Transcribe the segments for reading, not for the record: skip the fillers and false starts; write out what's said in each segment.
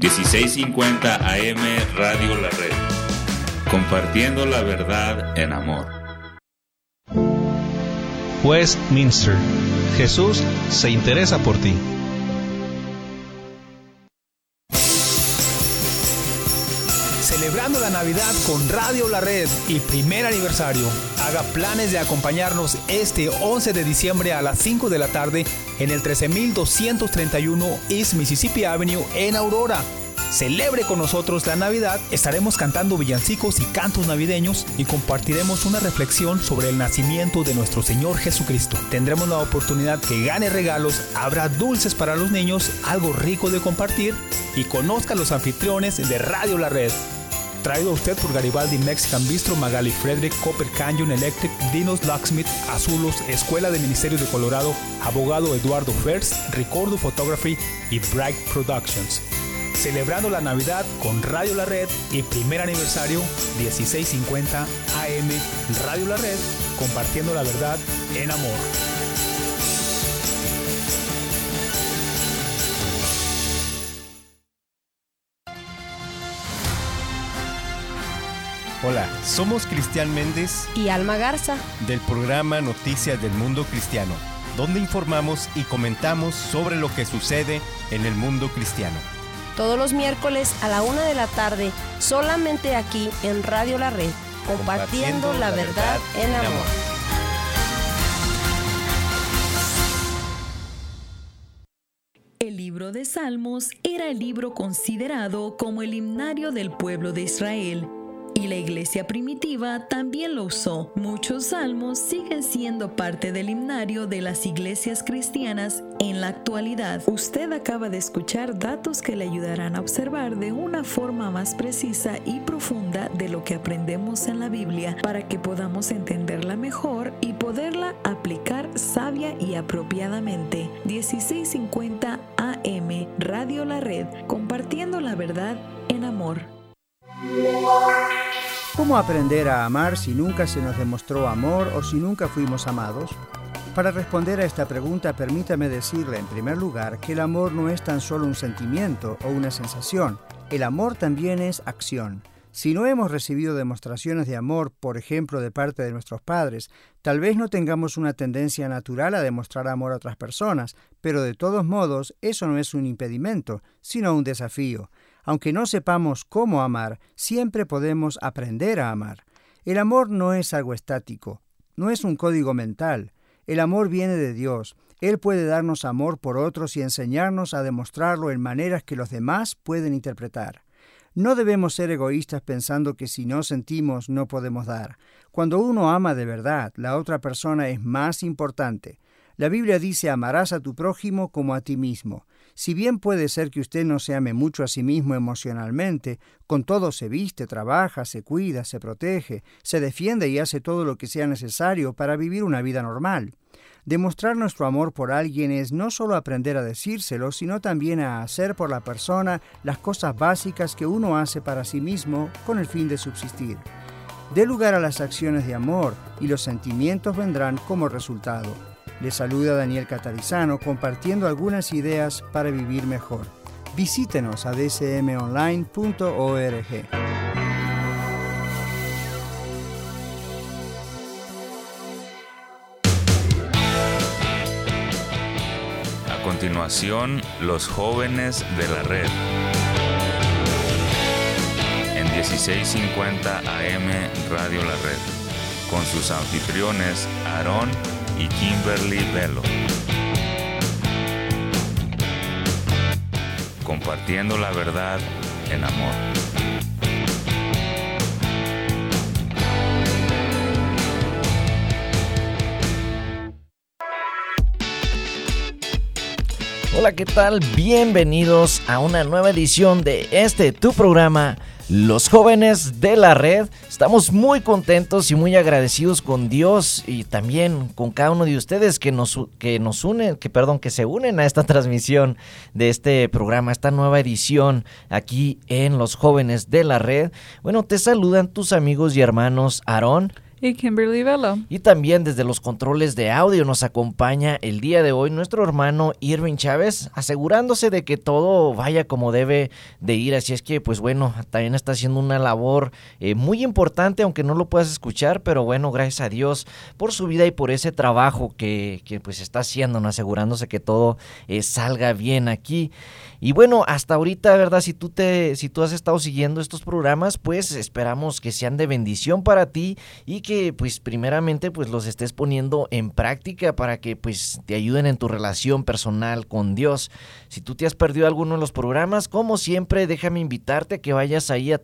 1650 AM Radio La Red, compartiendo la verdad en amor. Westminster. Jesús se interesa por ti. Celebrando la Navidad con Radio La Red y primer aniversario. Haga planes de acompañarnos este 11 de diciembre a las 5 de la tarde en el 13231 East Mississippi Avenue en Aurora. Celebre con nosotros la Navidad, estaremos cantando villancicos y cantos navideños y compartiremos una reflexión sobre el nacimiento de nuestro Señor Jesucristo. Tendremos la oportunidad que gane regalos, habrá dulces para los niños, algo rico de compartir y conozca a los anfitriones de Radio La Red. Traído a usted por Garibaldi Mexican Bistro, Magali Frederick, Copper Canyon Electric, Dinos Locksmith, Azulos, Escuela de Ministerios de Colorado, Abogado Eduardo Fers, Ricordo Photography y Bright Productions. Celebrando la Navidad con Radio La Red y primer aniversario 1650 AM Radio La Red, compartiendo la verdad en amor. Hola, somos Cristian Méndez y Alma Garza del programa Noticias del Mundo Cristiano, donde informamos y comentamos sobre lo que sucede en el mundo cristiano. Todos los miércoles a la 1 de la tarde, solamente aquí en Radio La Red, compartiendo la verdad en amor. El libro de Salmos era el libro considerado como el himnario del pueblo de Israel. Y la iglesia primitiva también lo usó. Muchos salmos siguen siendo parte del himnario de las iglesias cristianas en la actualidad. Usted acaba de escuchar datos que le ayudarán a observar de una forma más precisa y profunda de lo que aprendemos en la Biblia para que podamos entenderla mejor y poderla aplicar sabia y apropiadamente. 1650 AM Radio La Red, compartiendo la verdad en amor. ¿Cómo aprender a amar si nunca se nos demostró amor o si nunca fuimos amados? Para responder a esta pregunta, permítame decirle en primer lugar que el amor no es tan solo un sentimiento o una sensación. El amor también es acción. Si no hemos recibido demostraciones de amor, por ejemplo, de parte de nuestros padres, tal vez no tengamos una tendencia natural a demostrar amor a otras personas, pero de todos modos, eso no es un impedimento, sino un desafío. Aunque no sepamos cómo amar, siempre podemos aprender a amar. El amor no es algo estático, no es un código mental. El amor viene de Dios. Él puede darnos amor por otros y enseñarnos a demostrarlo en maneras que los demás pueden interpretar. No debemos ser egoístas pensando que si no sentimos no podemos dar. Cuando uno ama de verdad, la otra persona es más importante. La Biblia dice: amarás a tu prójimo como a ti mismo. Si bien puede ser que usted no se ame mucho a sí mismo emocionalmente, con todo se viste, trabaja, se cuida, se protege, se defiende y hace todo lo que sea necesario para vivir una vida normal. Demostrar nuestro amor por alguien es no solo aprender a decírselo, sino también a hacer por la persona las cosas básicas que uno hace para sí mismo con el fin de subsistir. Dé lugar a las acciones de amor y los sentimientos vendrán como resultado. Le saluda Daniel Catarizano compartiendo algunas ideas para vivir mejor. Visítenos a dcmonline.org. A continuación, los jóvenes de la red. En 1650 AM Radio La Red, con sus anfitriones Aarón y Kimberly Velo. Compartiendo la verdad en amor. Hola, ¿qué tal? Bienvenidos a una nueva edición de tu programa, Los Jóvenes de la Red. Estamos muy contentos y muy agradecidos con Dios y también con cada uno de ustedes que se unen a esta transmisión de este programa, esta nueva edición aquí en Los Jóvenes de la Red. Bueno, te saludan tus amigos y hermanos Aarón Y Kimberly Velo. Y también desde los controles de audio nos acompaña el día de hoy nuestro hermano Irving Chávez, asegurándose de que todo vaya como debe de ir. Así es que, pues bueno, también está haciendo una labor muy importante, aunque no lo puedas escuchar, pero bueno, gracias a Dios por su vida y por ese trabajo que pues está haciendo, ¿no? Asegurándose que todo salga bien aquí. Y bueno, hasta ahorita, ¿verdad? Si tú has estado siguiendo estos programas, pues esperamos que sean de bendición para ti y que pues primeramente pues los estés poniendo en práctica para que pues te ayuden en tu relación personal con Dios. Si tú te has perdido alguno de los programas, como siempre, déjame invitarte a que vayas ahí a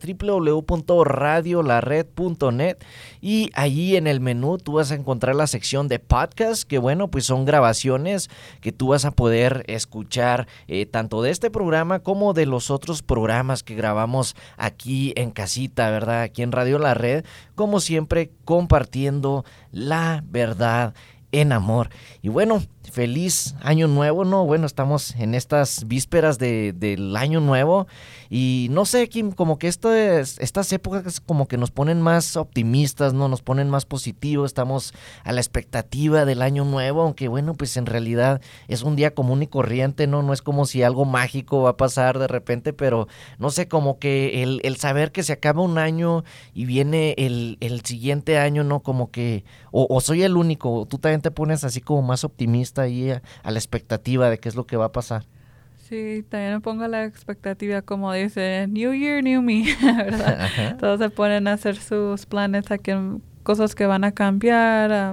www.radiolared.net y allí en el menú tú vas a encontrar la sección de podcast, que bueno, pues son grabaciones que tú vas a poder escuchar tanto de este programa como de los otros programas que grabamos aquí en casita, ¿verdad? Aquí en Radio La Red, como siempre, compartiendo la verdad en amor. Y bueno, feliz año nuevo, ¿no? Bueno, estamos en estas vísperas del año nuevo y no sé, Kim, como que estas épocas como que nos ponen más optimistas, ¿no? Nos ponen más positivos, estamos a la expectativa del año nuevo, aunque bueno, pues en realidad es un día común y corriente, ¿no? No es como si algo mágico va a pasar de repente, pero no sé, como que el saber que se acaba un año y viene el siguiente año, ¿no? Como que, o soy el único, tú también te pones así como más optimista ahí a la expectativa de qué es lo que va a pasar. Sí, también me pongo la expectativa, como dice, New Year, New Me, ¿verdad? Ajá. Todos se ponen a hacer sus planes, cosas que van a cambiar,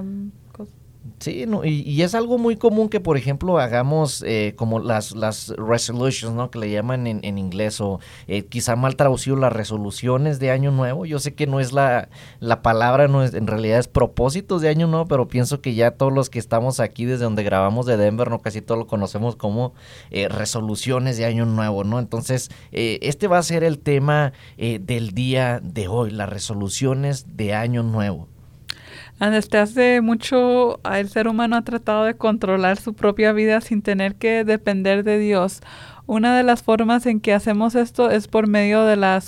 Sí, no, y es algo muy común que, por ejemplo, hagamos como las resolutions, ¿no? Que le llaman en inglés, o quizá mal traducido, las resoluciones de Año Nuevo. Yo sé que no es la palabra, no es, en realidad es propósitos de Año Nuevo, pero pienso que ya todos los que estamos aquí desde donde grabamos de Denver, ¿no? Casi todos lo conocemos como resoluciones de Año Nuevo, ¿no? Entonces, este va a ser el tema del día de hoy, las resoluciones de Año Nuevo. Desde hace mucho el ser humano ha tratado de controlar su propia vida sin tener que depender de Dios. Una de las formas en que hacemos esto es por medio de las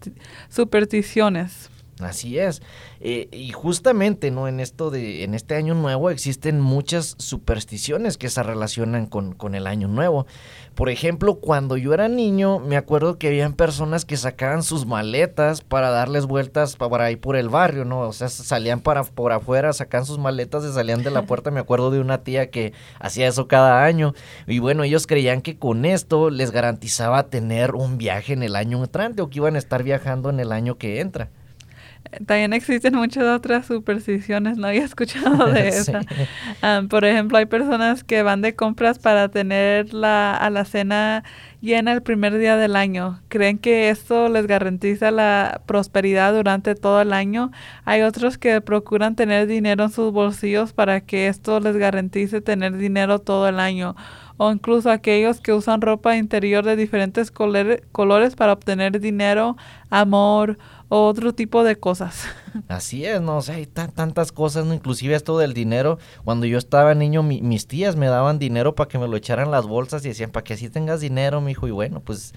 supersticiones. Así es, y justamente, ¿no? En este año nuevo existen muchas supersticiones que se relacionan con el año nuevo. Por ejemplo, cuando yo era niño, me acuerdo que habían personas que sacaban sus maletas para darles vueltas para ir por el barrio, ¿no? O sea, salían por afuera, sacaban sus maletas y salían de la puerta. Me acuerdo de una tía que hacía eso cada año. Y bueno, ellos creían que con esto les garantizaba tener un viaje en el año entrante o que iban a estar viajando en el año que entra. También existen muchas otras supersticiones, no había escuchado de esa. Sí. Por ejemplo, hay personas que van de compras para tener la alacena llena el primer día del año. Creen que esto les garantiza la prosperidad durante todo el año. Hay otros que procuran tener dinero en sus bolsillos para que esto les garantice tener dinero todo el año. O incluso aquellos que usan ropa interior de diferentes colores para obtener dinero, amor o otro tipo de cosas. Así es, ¿no? O sea, hay tantas cosas, ¿no? Inclusive esto del dinero. Cuando yo estaba niño, mis tías me daban dinero para que me lo echaran las bolsas y decían, para que así tengas dinero, mijo. Y bueno, pues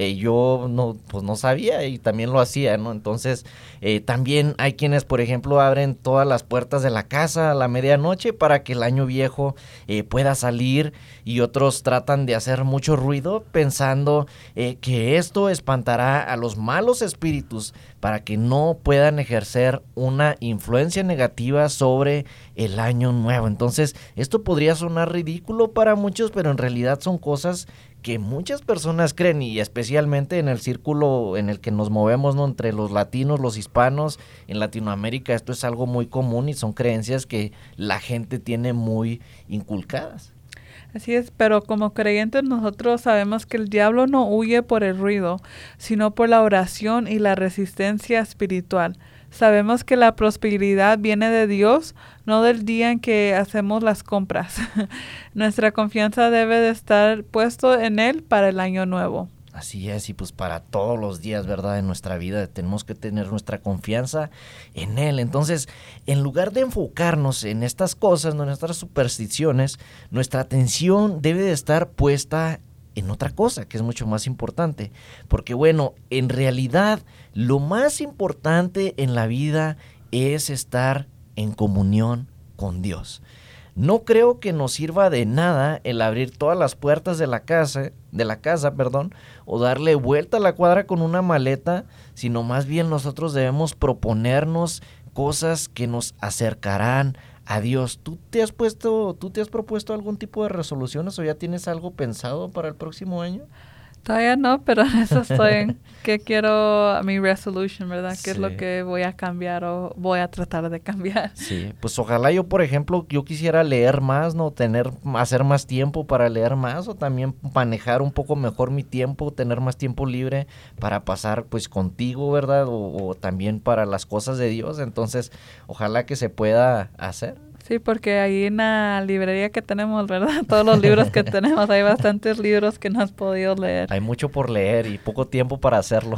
yo no sabía y también lo hacía, ¿no? Entonces, también hay quienes, por ejemplo, abren todas las puertas de la casa a la medianoche para que el año viejo pueda salir, y otros tratan de hacer mucho ruido pensando que esto espantará a los malos espíritus para que no puedan ejercer una influencia negativa sobre el año nuevo. Entonces, esto podría sonar ridículo para muchos, pero en realidad son cosas que muchas personas creen, y especialmente en el círculo en el que nos movemos, ¿no? Entre los latinos, los hispanos, en Latinoamérica esto es algo muy común y son creencias que la gente tiene muy inculcadas. Así es, pero como creyentes nosotros sabemos que el diablo no huye por el ruido, sino por la oración y la resistencia espiritual. Sabemos que la prosperidad viene de Dios, no del día en que hacemos las compras. Nuestra confianza debe de estar puesto en Él para el año nuevo. Así es, y pues para todos los días, ¿verdad? De nuestra vida tenemos que tener nuestra confianza en Él. Entonces, en lugar de enfocarnos en estas cosas, en nuestras supersticiones, nuestra atención debe de estar puesta en otra cosa que es mucho más importante. Porque bueno, en realidad lo más importante en la vida es estar en comunión con Dios. No creo que nos sirva de nada el abrir todas las puertas de la casa, o darle vuelta a la cuadra con una maleta, sino más bien nosotros debemos proponernos cosas que nos acercarán a Dios. ¿Tú te has propuesto algún tipo de resoluciones o ya tienes algo pensado para el próximo año? Todavía no, pero en eso estoy en que quiero mi resolution, ¿verdad? ¿Qué es lo que voy a cambiar o voy a tratar de cambiar? Sí, pues ojalá yo, por ejemplo, yo quisiera leer más, ¿no? Hacer más tiempo para leer más, o también manejar un poco mejor mi tiempo, tener más tiempo libre para pasar pues contigo, ¿verdad? O también para las cosas de Dios. Entonces, ojalá que se pueda hacer. Sí, porque ahí en la librería que tenemos, ¿verdad? Todos los libros que tenemos, hay bastantes libros que no has podido leer. Hay mucho por leer y poco tiempo para hacerlo.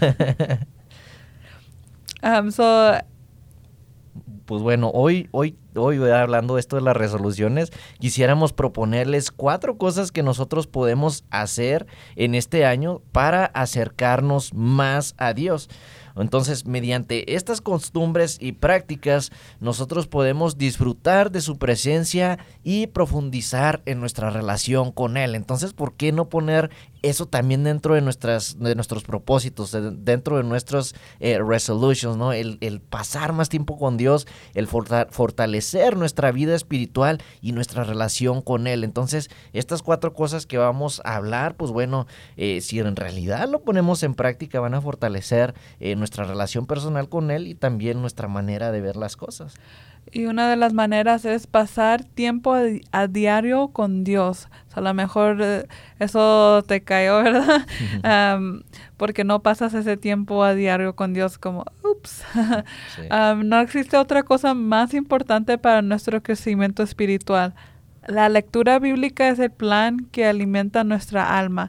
Pues bueno, hoy hablando de esto de las resoluciones, quisiéramos proponerles 4 cosas que nosotros podemos hacer en este año para acercarnos más a Dios. Entonces, mediante estas costumbres y prácticas, nosotros podemos disfrutar de su presencia y profundizar en nuestra relación con Él. Entonces, ¿por qué no poner eso también dentro de nuestros propósitos, dentro de nuestros resolutions, ¿no? El pasar más tiempo con Dios, el fortalecer nuestra vida espiritual y nuestra relación con Él. Entonces, estas 4 cosas que vamos a hablar, pues bueno, si en realidad lo ponemos en práctica, van a fortalecer nuestra relación personal con Él y también nuestra manera de ver las cosas. Y una de las maneras es pasar tiempo a diario con Dios. O sea, a lo mejor eso te cayó, ¿verdad? Porque no pasas ese tiempo a diario con Dios, como, ups. Sí. No existe otra cosa más importante para nuestro crecimiento espiritual. La lectura bíblica es el plan que alimenta nuestra alma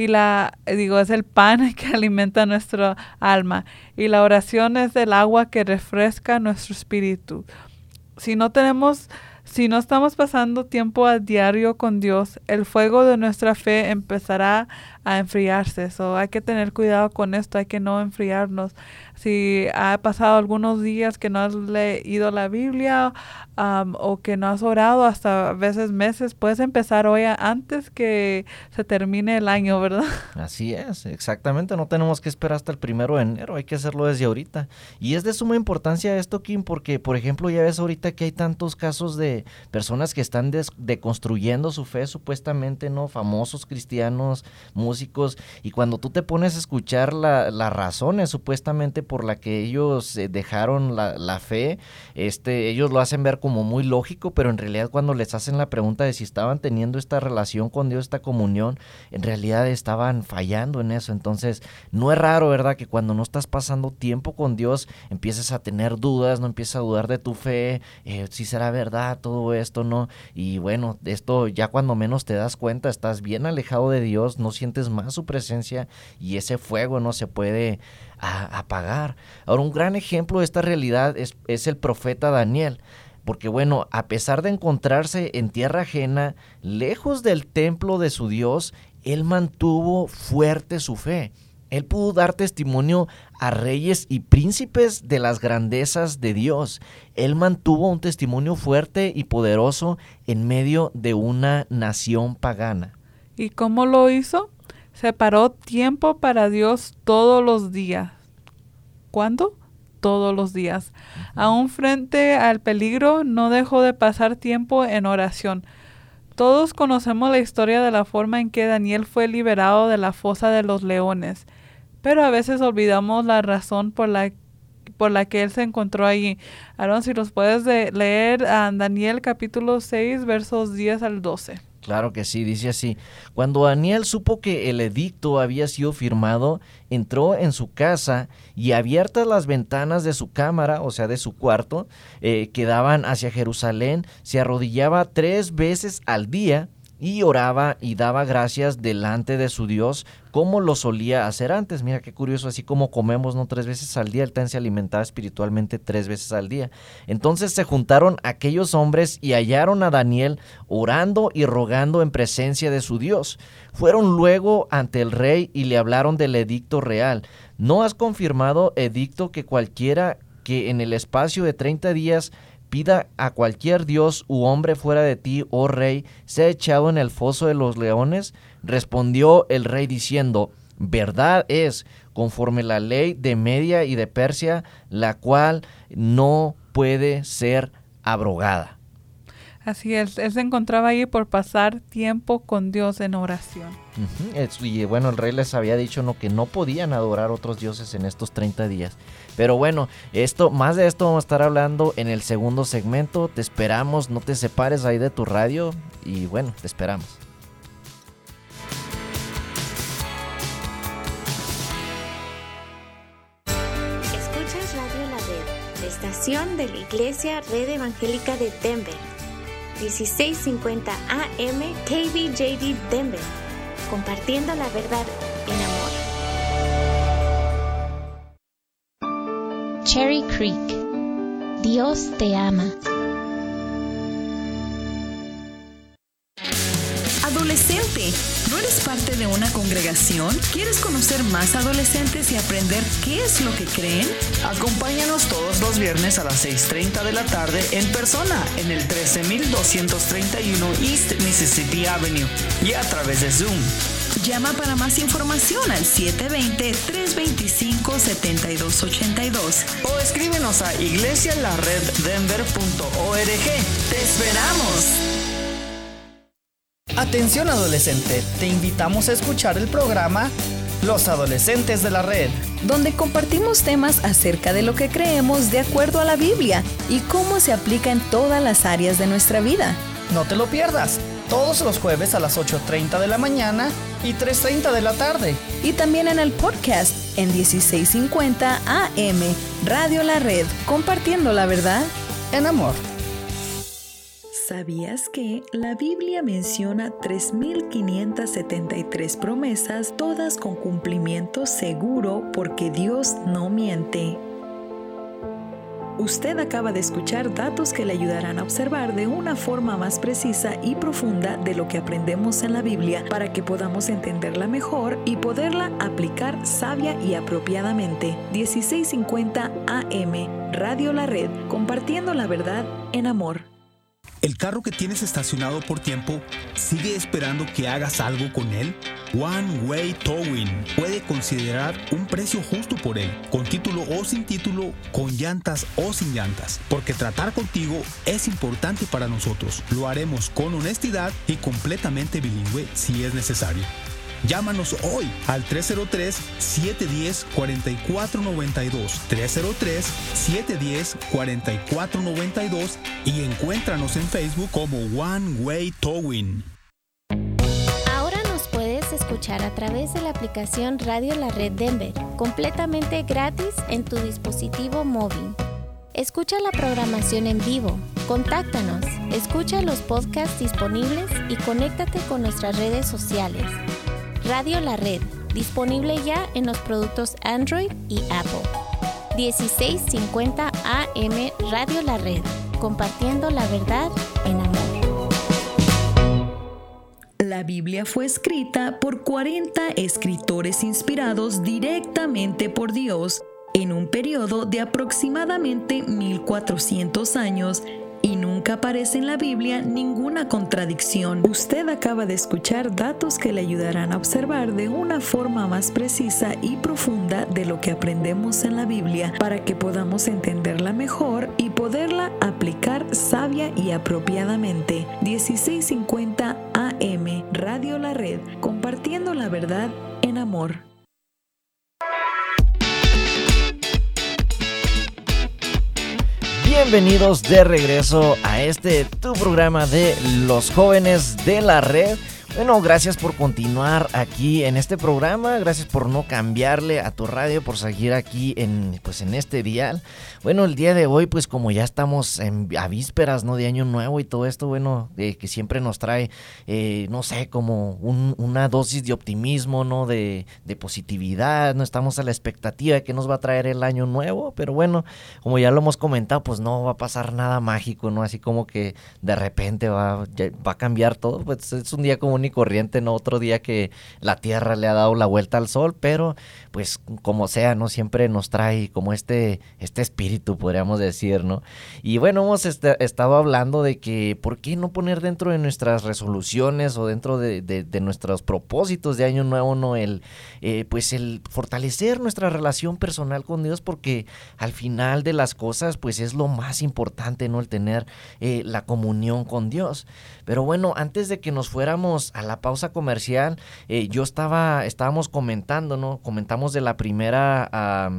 es el pan que alimenta nuestra alma, y la oración es el agua que refresca nuestro espíritu. Si no estamos pasando tiempo a diario con Dios, el fuego de nuestra fe empezará a enfriarse. Hay que tener cuidado con esto, hay que no enfriarnos. Si ha pasado algunos días que no has leído la Biblia o que no has orado hasta a veces meses, puedes empezar hoy antes que se termine el año, ¿verdad? Así es, exactamente. No tenemos que esperar hasta el 1 de enero, hay que hacerlo desde ahorita. Y es de suma importancia esto, Kim, porque, por ejemplo, ya ves ahorita que hay tantos casos de personas que están deconstruyendo su fe, supuestamente, ¿no? Famosos cristianos, músicos, y cuando tú te pones a escuchar las razones, supuestamente, por la que ellos dejaron la fe, ellos lo hacen ver como muy lógico, pero en realidad cuando les hacen la pregunta de si estaban teniendo esta relación con Dios, esta comunión, en realidad estaban fallando en eso. Entonces, no es raro, ¿verdad?, que cuando no estás pasando tiempo con Dios, empieces a tener dudas, no empiezas a dudar de tu fe, si será verdad todo esto, ¿no? Y bueno, esto ya cuando menos te das cuenta, estás bien alejado de Dios, no sientes más su presencia y ese fuego no se puede apagar. Ahora, un gran ejemplo de esta realidad es el profeta Daniel, porque bueno, a pesar de encontrarse en tierra ajena, lejos del templo de su Dios, él mantuvo fuerte su fe. Él pudo dar testimonio a reyes y príncipes de las grandezas de Dios. Él mantuvo un testimonio fuerte y poderoso en medio de una nación pagana. ¿Y cómo lo hizo? Separó tiempo para Dios todos los días. ¿Cuándo? Todos los días. Aún frente al peligro, no dejó de pasar tiempo en oración. Todos conocemos la historia de la forma en que Daniel fue liberado de la fosa de los leones, pero a veces olvidamos la razón por la que él se encontró allí. Aaron, si los puedes leer a Daniel capítulo 6, versos 10 al 12. Claro que sí, dice así: cuando Daniel supo que el edicto había sido firmado, entró en su casa y abiertas las ventanas de su cámara, o sea de su cuarto, que daban hacia Jerusalén, se arrodillaba 3 veces al día y oraba y daba gracias delante de su Dios, como lo solía hacer antes. Mira qué curioso, así como comemos, ¿no?, 3 veces al día, él también se alimentaba espiritualmente 3 veces al día. Entonces se juntaron aquellos hombres y hallaron a Daniel orando y rogando en presencia de su Dios. Fueron luego ante el rey y le hablaron del edicto real. ¿No has confirmado, edicto, que cualquiera que en el espacio de 30 días pida a cualquier dios u hombre fuera de ti, oh rey, sea echado en el foso de los leones? Respondió el rey diciendo, verdad es, conforme la ley de Media y de Persia, la cual no puede ser abrogada. Así es, él se encontraba ahí por pasar tiempo con Dios en oración. Y bueno, el rey les había dicho que no podían adorar otros dioses en estos 30 días. Pero bueno, más de esto vamos a estar hablando en el segundo segmento. Te esperamos, no te separes ahí de tu radio y bueno, te esperamos. Escuchas Radio La Red, estación de la Iglesia Red Evangélica de Denver. 1650 AM KBJD Denver, compartiendo la verdad en amor. Cherry Creek, Dios te ama. Adolescente, ¿no eres parte de una congregación? ¿Quieres conocer más adolescentes y aprender qué es lo que creen? Acompáñanos todos los viernes a las 6:30 de la tarde en persona en el 13231 East Mississippi Avenue y a través de Zoom. Llama para más información al 720-325-7282 o escríbenos a iglesialareddenver.org. ¡Te esperamos! Atención adolescente, te invitamos a escuchar el programa Los Adolescentes de la Red, donde compartimos temas acerca de lo que creemos de acuerdo a la Biblia y cómo se aplica en todas las áreas de nuestra vida. No te lo pierdas, todos los jueves a las 8:30 de la mañana y 3:30 de la tarde. Y también en el podcast en 1650 AM, Radio La Red, compartiendo la verdad en amor. ¿Sabías que la Biblia menciona 3,573 promesas, todas con cumplimiento seguro porque Dios no miente? Usted acaba de escuchar datos que le ayudarán a observar de una forma más precisa y profunda de lo que aprendemos en la Biblia para que podamos entenderla mejor y poderla aplicar sabia y apropiadamente. 1650 AM, Radio La Red, compartiendo la verdad en amor. ¿El carro que tienes estacionado por tiempo sigue esperando que hagas algo con él? One Way Towing puede considerar un precio justo por él, con título o sin título, con llantas o sin llantas, porque tratar contigo es importante para nosotros. Lo haremos con honestidad y completamente bilingüe si es necesario. Llámanos hoy al 303-710-4492, 303-710-4492 y encuéntranos en Facebook como One Way Towing. Ahora nos puedes escuchar a través de la aplicación Radio La Red Denver, completamente gratis en tu dispositivo móvil. Escucha la programación en vivo, contáctanos, escucha los podcasts disponibles y conéctate con nuestras redes sociales. Radio La Red, disponible ya en los productos Android y Apple. 1650 AM Radio La Red, compartiendo la verdad en amor. La Biblia fue escrita por 40 escritores inspirados directamente por Dios en un periodo de aproximadamente 1400 años y nunca aparece en la Biblia ninguna contradicción. Usted acaba de escuchar datos que le ayudarán a observar de una forma más precisa y profunda de lo que aprendemos en la Biblia para que podamos entenderla mejor y poderla aplicar sabia y apropiadamente. 1650 AM, Radio La Red, compartiendo la verdad en amor. Bienvenidos de regreso a tu programa de Los Jóvenes de la Red. Bueno, gracias por continuar aquí en este programa, gracias por no cambiarle a tu radio, por seguir aquí en este dial. Bueno, el día de hoy, pues como ya estamos a vísperas, ¿no?, de Año Nuevo y todo esto, bueno, que siempre nos trae, no sé, como una dosis de optimismo, ¿no?, de positividad. No estamos a la expectativa de que nos va a traer el Año Nuevo, pero bueno, como ya lo hemos comentado, pues no va a pasar nada mágico, ¿no? Así como que de repente va a cambiar todo, pues es un día común y y corriente, no otro día que la Tierra le ha dado la vuelta al sol, pero pues como sea, ¿no? Siempre nos trae como este espíritu, podríamos decir, ¿no? Y bueno, hemos estado hablando de que ¿por qué no poner dentro de nuestras resoluciones o dentro de nuestros propósitos de año nuevo, ¿no? Pues el fortalecer nuestra relación personal con Dios, porque al final de las cosas pues es lo más importante, ¿no? El tener la comunión con Dios. Pero bueno, antes de que nos fuéramos a la pausa comercial, estábamos comentando, ¿no? Comentamos de la primera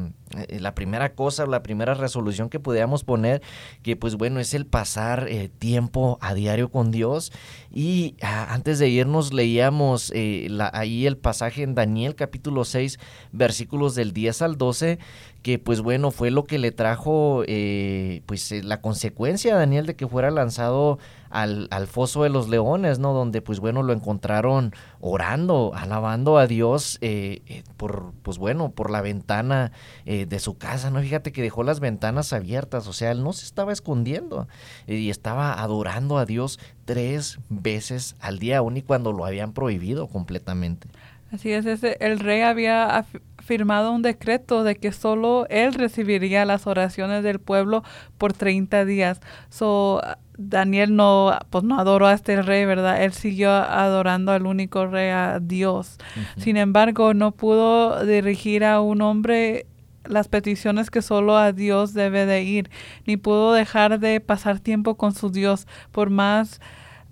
cosa, la primera resolución que podíamos poner, que pues bueno, es el pasar tiempo a diario con Dios. Y antes de irnos leíamos ahí el pasaje en Daniel capítulo 6, versículos del 10 al 12, que pues bueno, fue lo que le trajo la consecuencia a Daniel de que fuera lanzado al foso de los leones, ¿no? Donde pues bueno, lo encontraron orando, alabando a Dios por la ventana de su casa, ¿no? Fíjate que dejó las ventanas abiertas, o sea, él no se estaba escondiendo y estaba adorando a Dios 3 veces al día, aun y cuando lo habían prohibido completamente. Así es, el rey había firmado un decreto de que solo él recibiría las oraciones del pueblo por 30 días. Daniel no adoró a este rey, ¿verdad? Él siguió adorando al único rey, a Dios. Uh-huh. Sin embargo, no pudo dirigir a un hombre las peticiones que solo a Dios debe de ir, ni pudo dejar de pasar tiempo con su Dios, por más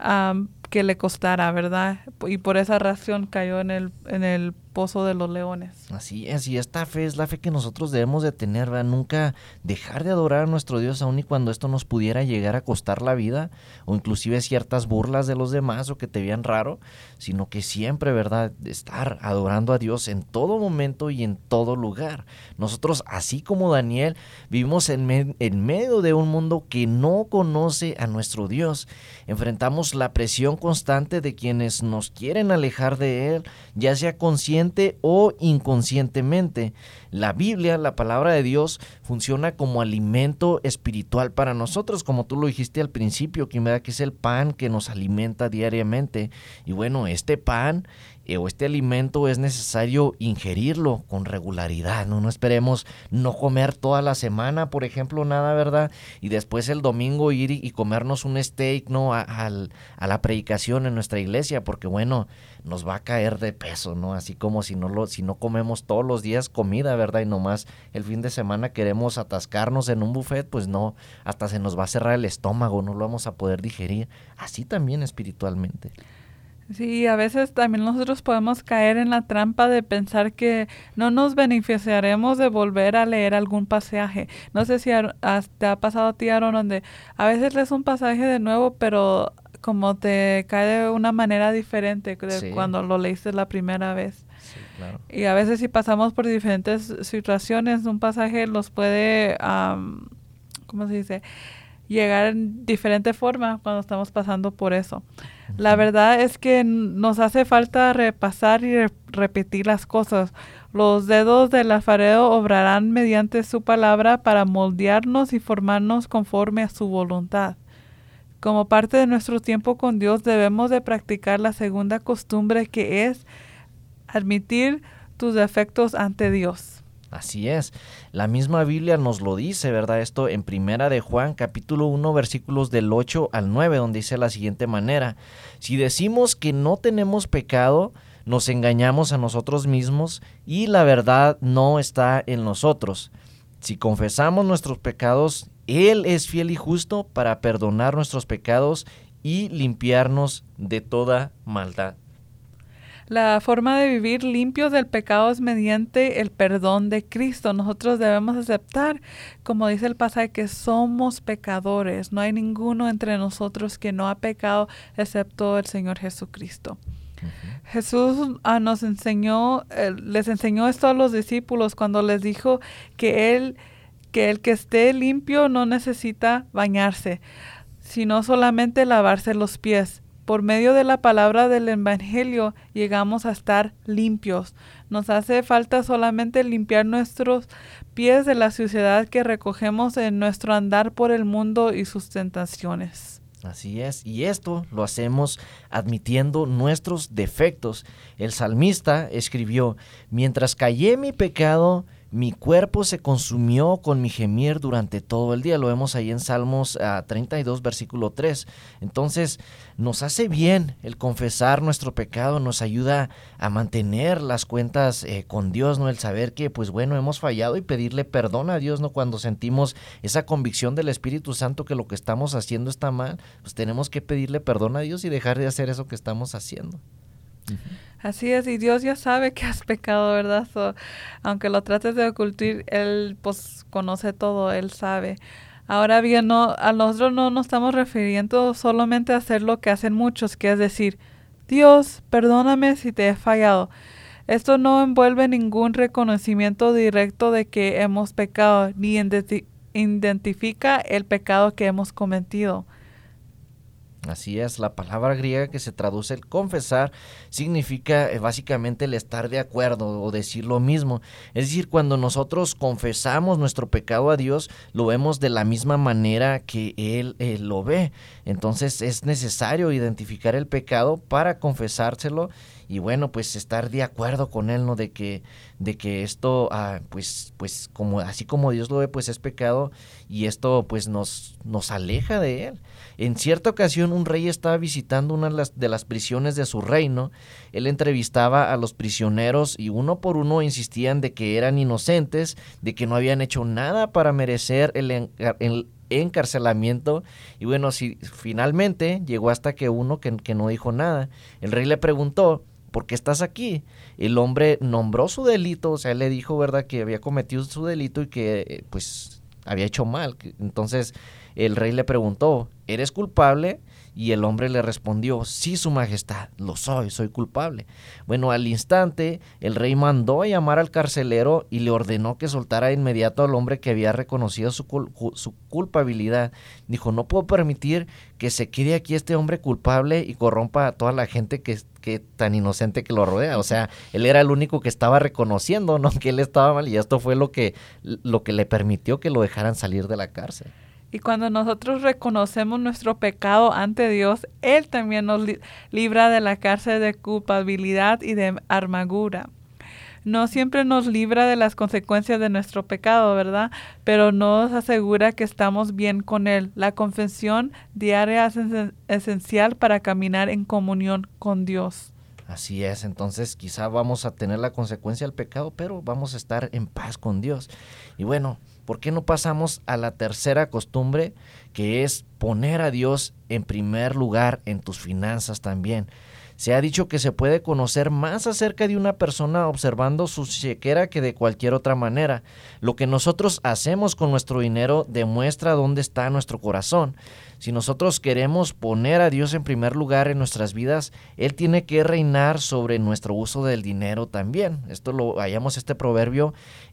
que le costara, ¿verdad? Y por esa razón cayó en el pozo de los leones. Así es, y esta fe es la fe que nosotros debemos de tener, ¿verdad? Nunca dejar de adorar a nuestro Dios, aun y cuando esto nos pudiera llegar a costar la vida, o inclusive ciertas burlas de los demás, o que te vean raro, sino que siempre, ¿verdad?, estar adorando a Dios en todo momento y en todo lugar. Nosotros, así como Daniel, vivimos en medio de un mundo que no conoce a nuestro Dios. Enfrentamos la presión constante de quienes nos quieren alejar de Él, ya sea consciente o inconscientemente. La Biblia, la palabra de Dios, funciona como alimento espiritual para nosotros, como tú lo dijiste al principio, que es el pan que nos alimenta diariamente. Y bueno, este pan o este alimento es necesario ingerirlo con regularidad, ¿no? No esperemos no comer toda la semana, por ejemplo, nada, ¿verdad? Y después el domingo ir y comernos un steak, ¿no? A la predicación en nuestra iglesia, porque bueno, nos va a caer de peso, ¿no? Así como si no comemos todos los días comida, ¿verdad? Y nomás el fin de semana queremos atascarnos en un buffet, pues no, hasta se nos va a cerrar el estómago, no lo vamos a poder digerir. Así también espiritualmente. Sí, a veces también nosotros podemos caer en la trampa de pensar que no nos beneficiaremos de volver a leer algún pasaje. No sé si te ha pasado a ti, Aaron, donde a veces lees un pasaje de nuevo, pero como te cae de una manera diferente de cuando lo leíste la primera vez. Sí, claro. Y a veces si pasamos por diferentes situaciones, un pasaje los puede, ¿cómo se dice?, llegar en diferente forma cuando estamos pasando por eso. La verdad es que nos hace falta repasar y repetir las cosas. Los dedos del alfarero obrarán mediante su palabra para moldearnos y formarnos conforme a su voluntad. Como parte de nuestro tiempo con Dios, debemos de practicar la segunda costumbre, que es admitir tus defectos ante Dios. Así es, la misma Biblia nos lo dice, ¿verdad? Esto en Primera de Juan, capítulo 1, versículos del 8 al 9, donde dice de la siguiente manera: si decimos que no tenemos pecado, nos engañamos a nosotros mismos y la verdad no está en nosotros. Si confesamos nuestros pecados, Él es fiel y justo para perdonar nuestros pecados y limpiarnos de toda maldad. La forma de vivir limpios del pecado es mediante el perdón de Cristo. Nosotros debemos aceptar, como dice el pasaje, que somos pecadores. No hay ninguno entre nosotros que no ha pecado excepto el Señor Jesucristo. Uh-huh. Jesús les enseñó esto a los discípulos cuando les dijo que el que esté limpio no necesita bañarse, sino solamente lavarse los pies. Por medio de la palabra del Evangelio llegamos a estar limpios. Nos hace falta solamente limpiar nuestros pies de la suciedad que recogemos en nuestro andar por el mundo y sus tentaciones. Así es, y esto lo hacemos admitiendo nuestros defectos. El salmista escribió: mientras callé mi pecado, mi cuerpo se consumió con mi gemir durante todo el día. Lo vemos ahí en Salmos 32, versículo 3. Entonces, nos hace bien el confesar nuestro pecado, nos ayuda a mantener las cuentas con Dios, ¿no? El saber que, pues bueno, hemos fallado y pedirle perdón a Dios, ¿no? Cuando sentimos esa convicción del Espíritu Santo que lo que estamos haciendo está mal, pues tenemos que pedirle perdón a Dios y dejar de hacer eso que estamos haciendo. Así es, y Dios ya sabe que has pecado, ¿verdad? Aunque lo trates de ocultar, Él pues conoce todo, Él sabe. Ahora bien, a nosotros no nos estamos refiriendo solamente a hacer lo que hacen muchos, que es decir, Dios, perdóname si te he fallado. Esto no envuelve ningún reconocimiento directo de que hemos pecado, ni identifica el pecado que hemos cometido. Así es, la palabra griega que se traduce el confesar significa básicamente el estar de acuerdo o decir lo mismo. Es decir, cuando nosotros confesamos nuestro pecado a Dios, lo vemos de la misma manera que Él lo ve. Entonces es necesario identificar el pecado para confesárselo y bueno, pues estar de acuerdo con Él, ¿no? De que esto, pues como así como Dios lo ve, pues es pecado y esto pues nos aleja de Él. En cierta ocasión un rey estaba visitando una de las prisiones de su reino. Él entrevistaba a los prisioneros y uno por uno insistían de que eran inocentes, de que no habían hecho nada para merecer el encarcelamiento. Y bueno, finalmente llegó hasta que uno que no dijo nada. El rey le preguntó: ¿por qué estás aquí? El hombre nombró su delito, o sea, él le dijo, ¿verdad?, que había cometido su delito y que pues había hecho mal. Entonces el rey le preguntó: ¿eres culpable? Y el hombre le respondió: sí, su majestad, lo soy culpable. Bueno, al instante el rey mandó a llamar al carcelero y le ordenó que soltara de inmediato al hombre que había reconocido su culpabilidad. Dijo: no puedo permitir que se quede aquí este hombre culpable y corrompa a toda la gente que tan inocente que lo rodea. O sea, él era el único que estaba reconociendo, ¿no?, que él estaba mal, y esto fue lo que le permitió que lo dejaran salir de la cárcel. Y cuando nosotros reconocemos nuestro pecado ante Dios, Él también nos libra de la cárcel de culpabilidad y de amargura. No siempre nos libra de las consecuencias de nuestro pecado, ¿verdad? Pero nos asegura que estamos bien con Él. La confesión diaria es esencial para caminar en comunión con Dios. Así es, entonces quizá vamos a tener la consecuencia del pecado, pero vamos a estar en paz con Dios. Y bueno, ¿por qué no pasamos a la tercera costumbre, que es poner a Dios en primer lugar en tus finanzas también? Se ha dicho que se puede conocer más acerca de una persona observando su chequera que de cualquier otra manera. Lo que nosotros hacemos con nuestro dinero demuestra dónde está nuestro corazón. Si nosotros queremos poner a Dios en primer lugar en nuestras vidas, Él tiene que reinar sobre nuestro uso del dinero también. Hallamos este proverbio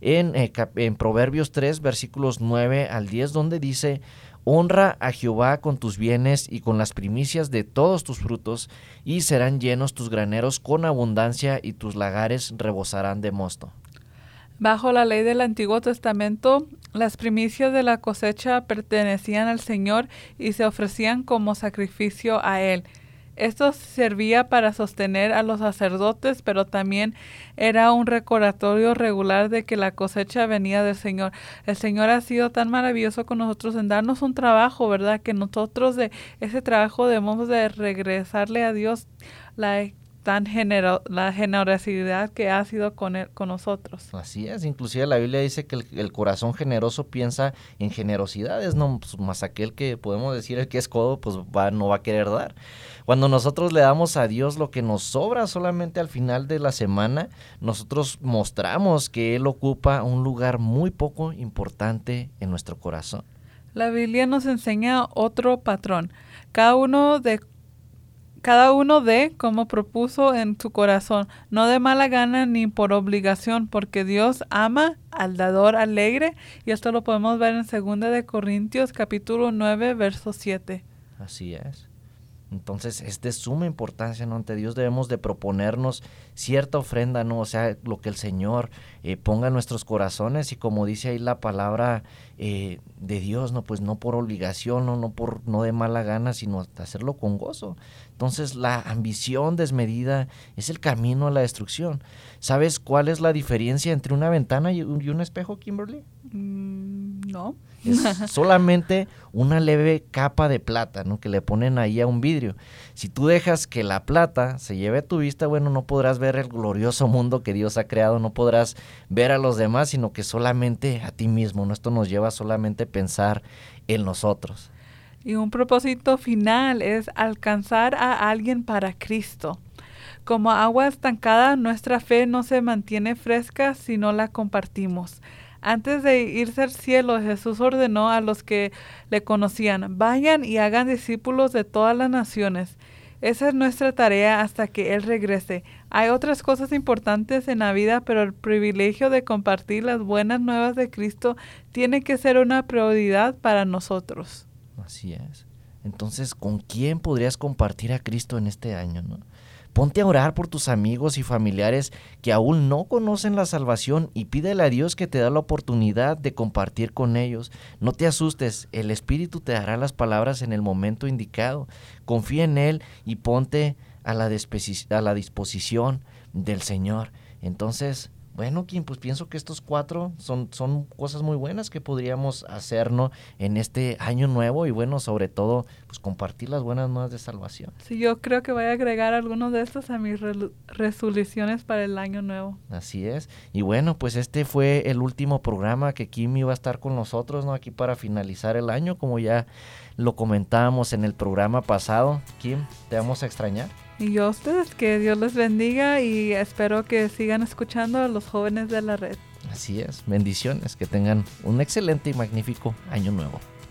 en Proverbios 3, versículos 9 al 10, donde dice: honra a Jehová con tus bienes y con las primicias de todos tus frutos, y serán llenos tus graneros con abundancia y tus lagares rebosarán de mosto. Bajo la ley del Antiguo Testamento, las primicias de la cosecha pertenecían al Señor y se ofrecían como sacrificio a Él. Esto servía para sostener a los sacerdotes, pero también era un recordatorio regular de que la cosecha venía del Señor. El Señor ha sido tan maravilloso con nosotros en darnos un trabajo, ¿verdad?, que nosotros de ese trabajo debemos de regresarle a Dios la generosidad que ha sido con nosotros. Así es, inclusive la Biblia dice que el corazón generoso piensa en generosidades, no pues, más aquel que podemos decir el que es codo, pues no va a querer dar. Cuando nosotros le damos a Dios lo que nos sobra solamente al final de la semana, nosotros mostramos que Él ocupa un lugar muy poco importante en nuestro corazón. La Biblia nos enseña otro patrón. Cada uno dé como propuso en su corazón, no de mala gana ni por obligación, porque Dios ama al dador alegre, y esto lo podemos ver en 2 Corintios capítulo 9, verso 7. Así es. Entonces es de suma importancia, ¿no? Ante Dios debemos de proponernos cierta ofrenda, ¿no? O sea, lo que el Señor ponga en nuestros corazones, y como dice ahí la palabra de Dios, ¿no? Pues no por obligación, no de mala gana, sino hacerlo con gozo. Entonces la ambición desmedida es el camino a la destrucción. ¿Sabes cuál es la diferencia entre una ventana y un espejo, Kimberly? No. Es solamente una leve capa de plata, ¿no? Que le ponen ahí a un vidrio. Si tú dejas que la plata se lleve tu vista, bueno, no podrás ver el glorioso mundo que Dios ha creado, no podrás ver a los demás, sino que solamente a ti mismo, ¿no? Esto nos lleva solamente a pensar en nosotros. Y un propósito final es alcanzar a alguien para Cristo. Como agua estancada, nuestra fe no se mantiene fresca si no la compartimos. Antes de irse al cielo, Jesús ordenó a los que le conocían: vayan y hagan discípulos de todas las naciones. Esa es nuestra tarea hasta que Él regrese. Hay otras cosas importantes en la vida, pero el privilegio de compartir las buenas nuevas de Cristo tiene que ser una prioridad para nosotros. Así es. Entonces, ¿con quién podrías compartir a Cristo en este año, no? Ponte a orar por tus amigos y familiares que aún no conocen la salvación y pídele a Dios que te da la oportunidad de compartir con ellos. No te asustes, el Espíritu te dará las palabras en el momento indicado. Confía en Él y ponte a la disposición del Señor. Entonces, bueno, Kim, pues pienso que estos 4 son cosas muy buenas que podríamos hacer, ¿no? En este año nuevo, y bueno, sobre todo, pues compartir las buenas nuevas de salvación. Sí, yo creo que voy a agregar algunos de estos a mis resoluciones para el año nuevo. Así es. Y bueno, pues este fue el último programa que Kim iba a estar con nosotros, ¿no? Aquí para finalizar el año, como ya lo comentábamos en el programa pasado. Kim, ¿te vamos a extrañar? Y yo a ustedes, que Dios les bendiga, y espero que sigan escuchando a los jóvenes de la red. Así es, bendiciones, que tengan un excelente y magnífico año nuevo.